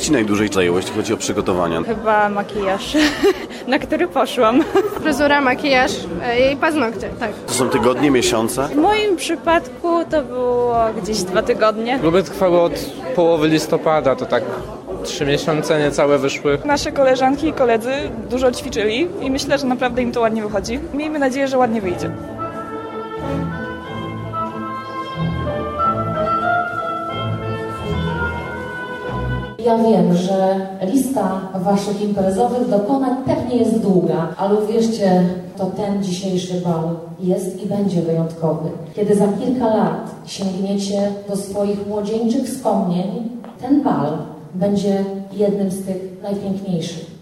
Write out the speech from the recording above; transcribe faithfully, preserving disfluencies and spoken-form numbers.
Ci najdłużej zajęło, jeśli chodzi o przygotowania? Chyba makijaż, na który poszłam. Fryzura, makijaż i paznokcie, tak. To są tygodnie, miesiące? W moim przypadku to było gdzieś dwa tygodnie. Próby trwały od połowy listopada, to tak trzy miesiące niecałe wyszły. Nasze koleżanki i koledzy dużo ćwiczyli i myślę, że naprawdę im to ładnie wychodzi. Miejmy nadzieję, że ładnie wyjdzie. Ja wiem, że lista waszych imprezowych dokonań pewnie jest długa, ale uwierzcie, to ten dzisiejszy bal jest i będzie wyjątkowy. Kiedy za kilka lat sięgniecie do swoich młodzieńczych wspomnień, ten bal będzie jednym z tych najpiękniejszych.